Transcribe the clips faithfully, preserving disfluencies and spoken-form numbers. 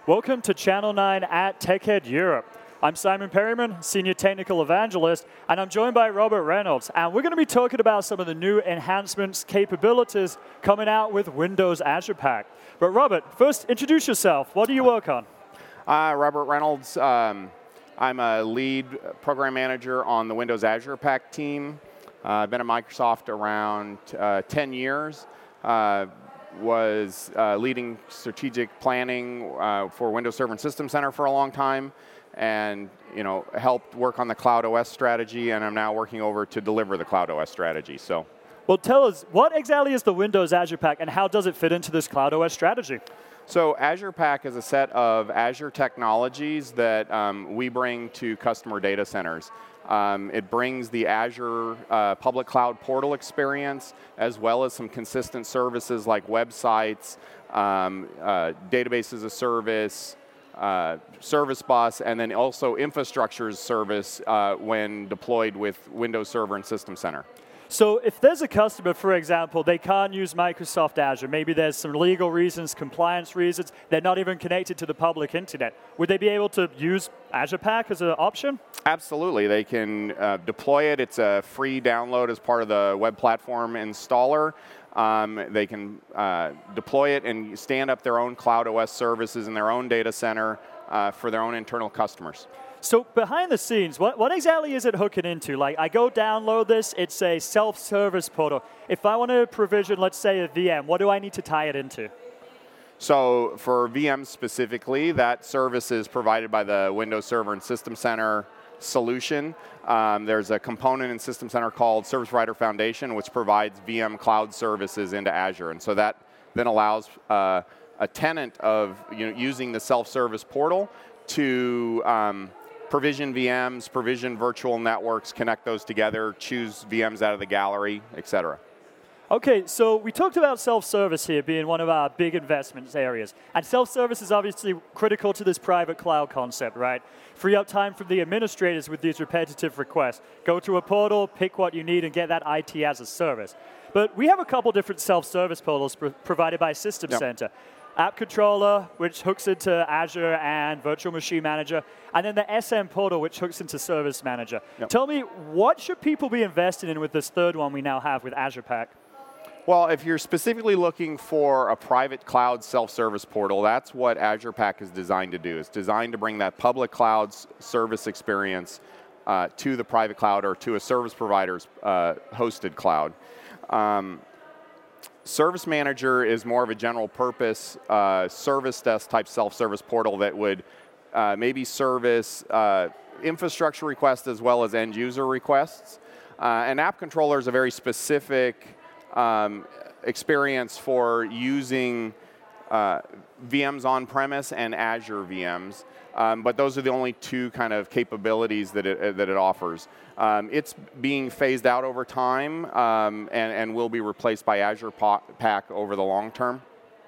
Welcome to Channel nine at TechEd Europe. I'm Simon Perryman, Senior Technical Evangelist, and I'm joined by Robert Reynolds. And we're going to be talking about some of the new enhancements, capabilities coming out with Windows Azure Pack. But Robert, first introduce yourself. What do you work on? Uh, Robert Reynolds. Um, I'm a lead program manager on the Windows Azure Pack team. Uh, I've been at Microsoft around uh, ten years. Uh, was uh, leading strategic planning uh, for Windows Server and System Center for a long time, and you know helped work on the Cloud O S strategy, and I'm now working over to deliver the Cloud O S strategy. So, well, tell us, what exactly is the Windows Azure Pack, and how does it fit into this Cloud O S strategy? So Azure Pack is a set of Azure technologies that um, we bring to customer data centers. Um, it brings the Azure uh, public cloud portal experience, as well as some consistent services like websites, um, uh, database as a service, uh, service bus, and then also infrastructure as service uh, when deployed with Windows Server and System Center. So if there's a customer, for example, they can't use Microsoft Azure, maybe there's some legal reasons, compliance reasons, they're not even connected to the public internet, would they be able to use Azure Pack as an option? Absolutely. They can uh, deploy it. It's a free download as part of the web platform installer. Um, they can uh, deploy it and stand up their own Cloud O S services in their own data center uh, for their own internal customers. So behind the scenes, what, what exactly is it hooking into? Like, I go download this, it's a self-service portal. If I want to provision, let's say, a V M, what do I need to tie it into? So for V Ms specifically, that service is provided by the Windows Server and System Center solution. Um, there's a component in System Center called Service Provider Foundation, which provides V M cloud services into Azure. And so that then allows uh, a tenant of you know, using the self-service portal to um, provision V Ms, provision virtual networks, connect those together, choose V Ms out of the gallery, et cetera. Okay, so we talked about self-service here being one of our big investments areas. And self-service is obviously critical to this private cloud concept, right? Free up time from the administrators with these repetitive requests. Go to a portal, pick what you need, and get that I T as a service. But we have a couple different self-service portals pro provided by System Yep. Center. App Controller, which hooks into Azure and Virtual Machine Manager, and then the S M Portal, which hooks into Service Manager. Yep. Tell me, what should people be investing in with this third one we now have with Azure Pack? Well, if you're specifically looking for a private cloud self-service portal, that's what Azure Pack is designed to do. It's designed to bring that public cloud service experience uh, to the private cloud or to a service provider's uh, hosted cloud. Um, Service Manager is more of a general purpose uh, service desk type self-service portal that would uh, maybe service uh, infrastructure requests as well as end user requests. Uh, and App Controller is a very specific um, experience for using uh, V Ms on-premise and Azure V Ms. Um, but those are the only two kind of capabilities that it, uh, that it offers. Um, it's being phased out over time um, and, and will be replaced by Azure Pack over the long term.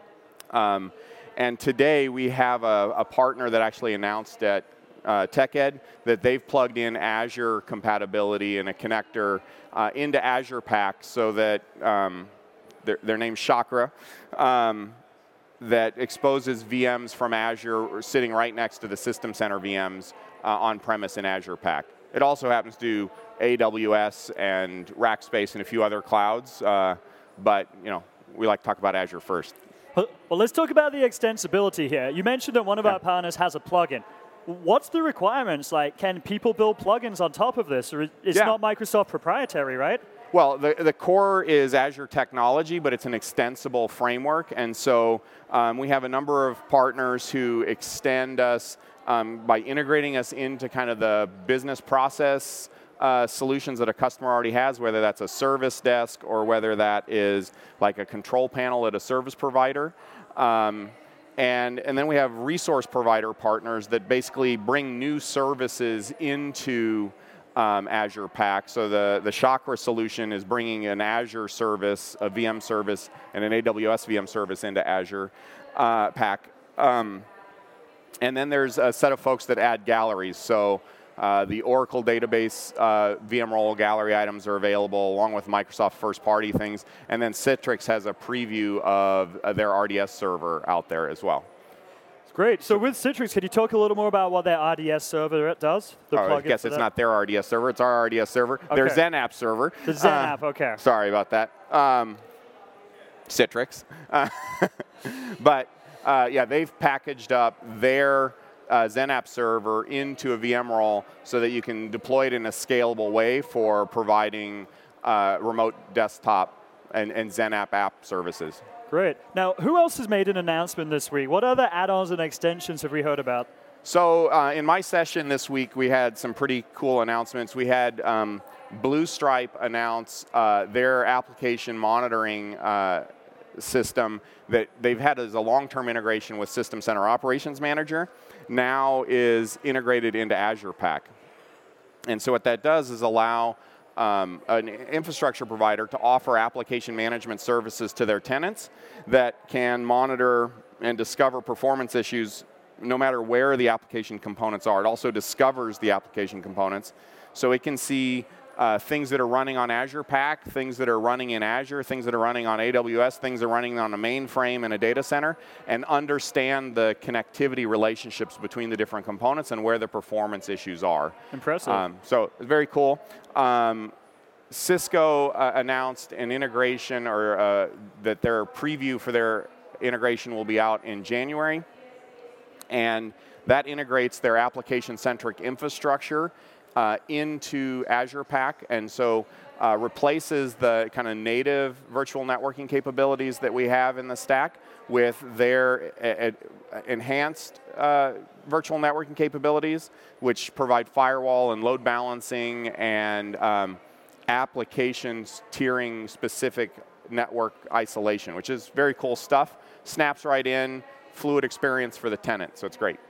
Um, and today we have a, a partner that actually announced at uh, TechEd that they've plugged in Azure compatibility and a connector uh, into Azure Pack so that um, their, their name's Chakra. Um, that exposes V Ms from Azure sitting right next to the System Center V Ms uh, on-premise in Azure Pack. It also happens to do A W S and Rackspace and a few other clouds, uh, but you know we like to talk about Azure first. Well, let's talk about the extensibility here. You mentioned that one of yeah. our partners has a plugin. What's the requirements? Like, can people build plugins on top of this? Or it's yeah. not Microsoft proprietary, right? Well, the, the core is Azure technology, but it's an extensible framework. And so um, we have a number of partners who extend us um, by integrating us into kind of the business process uh, solutions that a customer already has, whether that's a service desk or whether that is like a control panel at a service provider. Um, and, and then we have resource provider partners that basically bring new services into Um, Azure Pack. So the, the Chakra solution is bringing an Azure service, a V M service, and an A W S V M service into Azure uh, Pack. Um, and then there's a set of folks that add galleries. So uh, the Oracle database uh, V M role gallery items are available along with Microsoft first-party things. And then Citrix has a preview of uh, their R D S server out there as well. Great. So with Citrix, can you talk a little more about what their R D S server does? The oh, I guess it's that? not their R D S server. It's our R D S server. Okay. Their XenApp server. The XenApp, uh, okay. Sorry about that. Um, Citrix. Uh, but, uh, yeah, they've packaged up their uh, XenApp server into a V M role so that you can deploy it in a scalable way for providing uh, remote desktop and, and XenApp app services. Great. Now, who else has made an announcement this week? What other add-ons and extensions have we heard about? So uh, in my session this week, we had some pretty cool announcements. We had um, Blue Stripe announce uh, their application monitoring uh, system that they've had as a long-term integration with System Center Operations Manager, now is integrated into Azure Pack. And so what that does is allow Um, an infrastructure provider to offer application management services to their tenants that can monitor and discover performance issues no matter where the application components are. It also discovers the application components. So it can see uh, things that are running on Azure Pack, things that are running in Azure, things that are running on A W S, things that are running on a mainframe in a data center, and understand the connectivity relationships between the different components and where the performance issues are. Impressive. Um, so it's very cool. Um, Cisco uh, announced an integration, or uh, that their preview for their integration will be out in January. And that integrates their application-centric infrastructure uh, into Azure Pack, and so uh, replaces the kind of native virtual networking capabilities that we have in the stack with their uh, enhanced uh, virtual networking capabilities, which provide firewall and load balancing and um, applications tiering specific network isolation, which is very cool stuff. Snaps right in, fluid experience for the tenant, so it's great.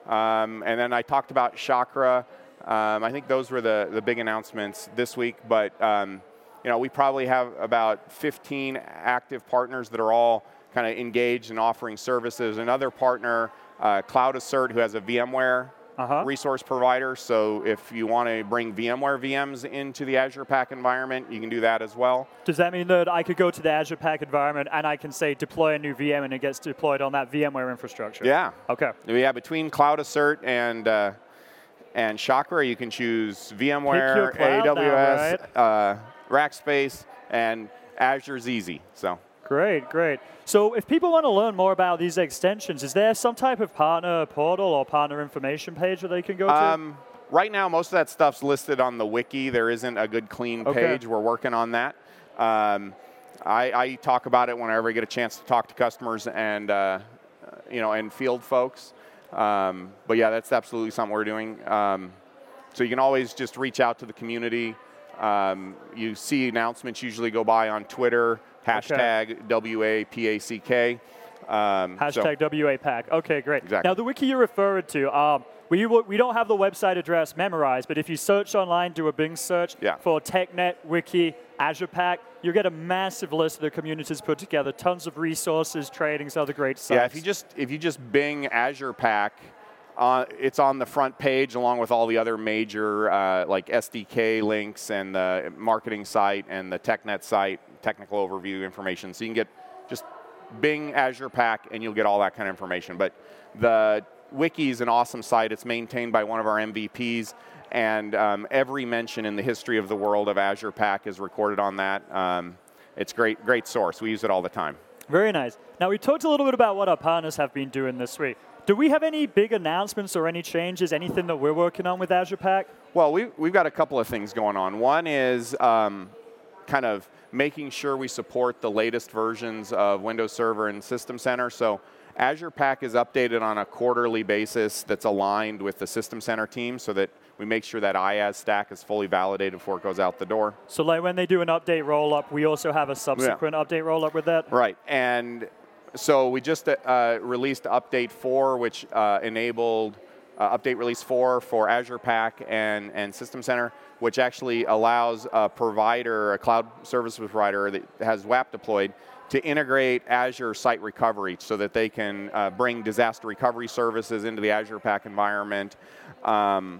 Um, and then I talked about Chakra. Um, I think those were the, the big announcements this week, but um, you know, we probably have about fifteen active partners that are all kind of engaged in offering services. Another partner, uh, Cloud Assert, who has a VMware uh-huh. resource provider, so if you want to bring VMware V Ms into the Azure Pack environment, you can do that as well. Does that mean that I could go to the Azure Pack environment and I can say deploy a new V M and it gets deployed on that VMware infrastructure? Yeah. Okay. Yeah, between Cloud Assert and uh, and Chakra, you can choose VMware, A W S, now, right? uh, Rackspace, and Azure's easy. So. Great, great. So if people want to learn more about these extensions, is there some type of partner portal or partner information page that they can go um, to? Right now, most of that stuff's listed on the wiki. There isn't a good, clean okay. page. We're working on that. Um, I, I talk about it whenever I get a chance to talk to customers and uh, you know and field folks. Um, but yeah, that's absolutely something we're doing. Um, so you can always just reach out to the community. Um, you see announcements usually go by on Twitter. Hashtag okay. W A P A C K. Um, Hashtag so. W A Pack. Okay, great. Exactly. Now, the wiki you're referring to, um, we, we don't have the website address memorized, but if you search online, do a Bing search yeah. for TechNet, Wiki, Azure Pack, you'll get a massive list of the communities put together, tons of resources, tradings, other great sites. Yeah, if you just, if you just Bing Azure Pack, Uh, it's on the front page along with all the other major uh, like S D K links and the marketing site and the TechNet site, technical overview information. So you can get just Bing Azure Pack and you'll get all that kind of information. But the wiki is an awesome site. It's maintained by one of our M V Ps, and um, every mention in the history of the world of Azure Pack is recorded on that. Um, it's great, great source. We use it all the time. Very nice. Now we talked a little bit about what our partners have been doing this week. Do we have any big announcements or any changes, anything that we're working on with Azure Pack? Well, we, we've got a couple of things going on. One is um, kind of making sure we support the latest versions of Windows Server and System Center. So Azure Pack is updated on a quarterly basis that's aligned with the System Center team so that we make sure that I A S stack is fully validated before it goes out the door. So like when they do an update roll-up, we also have a subsequent yeah. update roll-up with that? Right. And so we just uh, released update four, which uh, enabled uh, update release four for Azure Pack and, and System Center, which actually allows a provider, a cloud service provider that has W A P deployed, to integrate Azure Site Recovery so that they can uh, bring disaster recovery services into the Azure Pack environment. Um,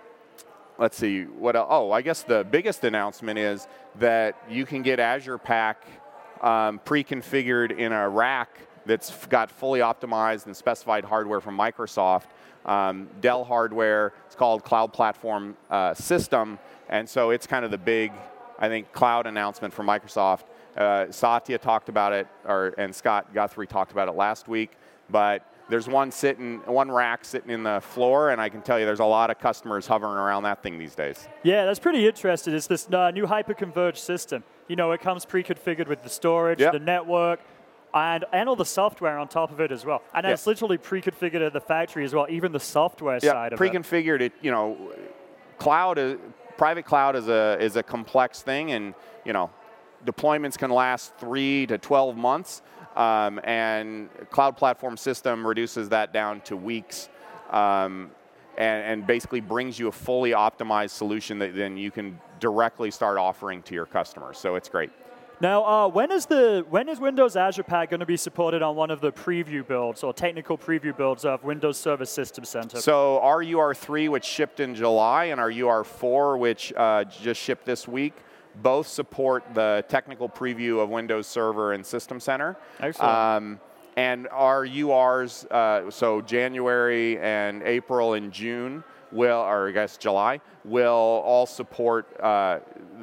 let's see, what else? Oh, I guess the biggest announcement is that you can get Azure Pack Um, pre-configured in a rack that's got fully optimized and specified hardware from Microsoft. Um, Dell hardware, it's called Cloud Platform uh, System, and so it's kind of the big, I think, cloud announcement from Microsoft. Uh, Satya talked about it, or, and Scott Guthrie talked about it last week, but there's one sitting, one rack sitting in the floor, and I can tell you there's a lot of customers hovering around that thing these days. Yeah, that's pretty interesting. It's this uh, new hyper-converged system. You know, it comes pre-configured with the storage, yep. the network, and, and all the software on top of it as well. And yep. it's literally pre-configured at the factory as well, even the software yep. side of pre-configured it. it, you know, cloud, is, private cloud is a, is a complex thing, and, you know, deployments can last three to twelve months. Um, and Cloud Platform System reduces that down to weeks um, and, and basically brings you a fully optimized solution that then you can directly start offering to your customers. So it's great. Now, uh, when is the when is Windows Azure Pack going to be supported on one of the preview builds or technical preview builds of Windows Server System Center? So our U R three, which shipped in July, and our U R four, which uh, just shipped this week, both support the technical preview of Windows Server and System Center. Excellent. Um, and our U Rs, uh, so January and April and June, will, or I guess July, will all support uh,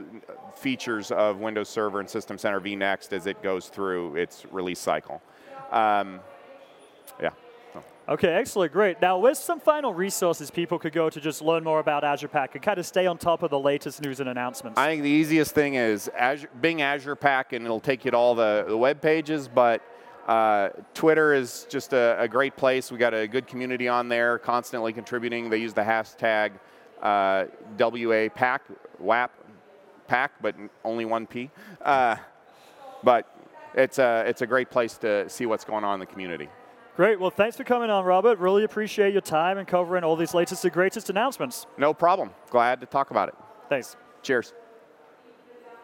features of Windows Server and System Center vNext as it goes through its release cycle. Um, yeah. Okay, excellent, great. Now, where's some final resources people could go to just learn more about Azure Pack and kind of stay on top of the latest news and announcements? I think the easiest thing is Azure, Bing Azure Pack, and it'll take you to all the, the web pages, but uh, Twitter is just a, a great place. We got a good community on there, constantly contributing. They use the hashtag uh, W A Pack, W A P, Pack, but only one P. Uh, but it's a, it's a great place to see what's going on in the community. Great. Well, thanks for coming on, Robert. Really appreciate your time and covering all these latest and greatest announcements. No problem. Glad to talk about it. Thanks. Cheers.